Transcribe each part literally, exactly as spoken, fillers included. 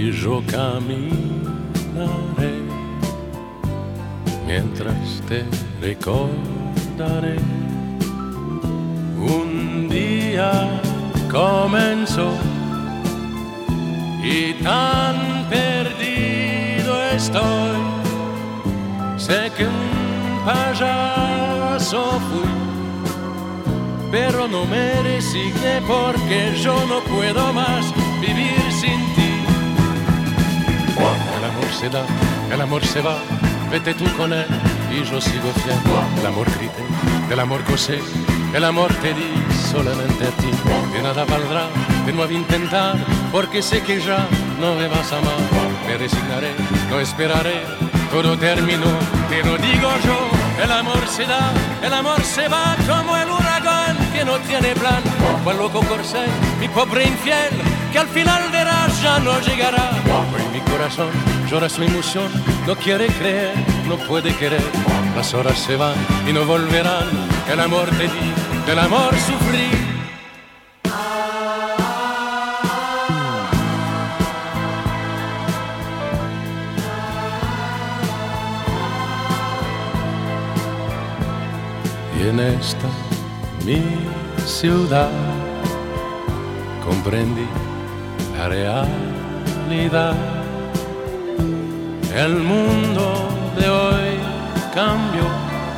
y yo caminaré mientras te recordaré. Un día comenzó y tan perdido estoy. Sé que un payaso fui, pero no me resigné porque yo no puedo más vivir sin ti. El amor se da, el amor se va, vete tú con él y yo sigo fiel. El amor grité, el amor gocé, el amor te di solamente a ti. De nada valdrá de nuevo intentar, porque sé que ya no me vas a amar. Me resignaré, no esperaré, todo terminó, te lo digo yo. El amor se da, el amor se va como el huracán que no tiene plan. Cual loco corcel, mi pobre infiel, que al final verás ya no llegará. Hoy mi corazón llora su emoción, no quiere creer, no puede querer. Las horas se van y no volverán. El amor te di, del amor sufrí. Y en esta mi ciudad comprendí la realidad. El mundo de hoy cambió,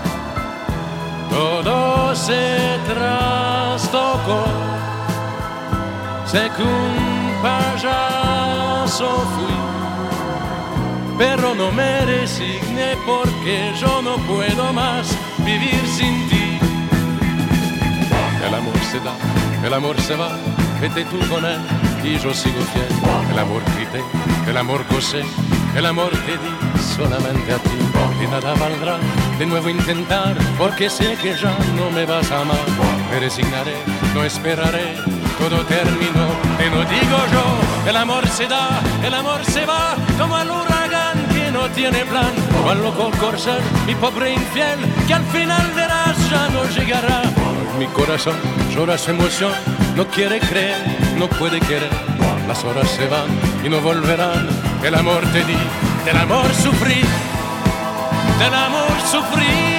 todo se trastocó. Sé que un payaso fui, pero no me resigné porque yo no puedo más vivir sin ti. El amor se da, el amor se va, vete tú con él y yo sigo fiel. El amor grité, el amor gocé, el amor te di solamente a ti. Y nada valdrá de nuevo intentar, porque sé que ya no me vas a amar. Me resignaré, no esperaré, todo terminó, te lo digo yo. El amor se da, el amor se va, como el huracán que no tiene plan. Cual loco corcel, mi pobre infiel, que al final verás ya no llegará. Mi corazón llora su emoción, no quiere creer, no puede querer. Las horas se van y no volverán. El amor te di, del amor sufrí, del amor sufrí.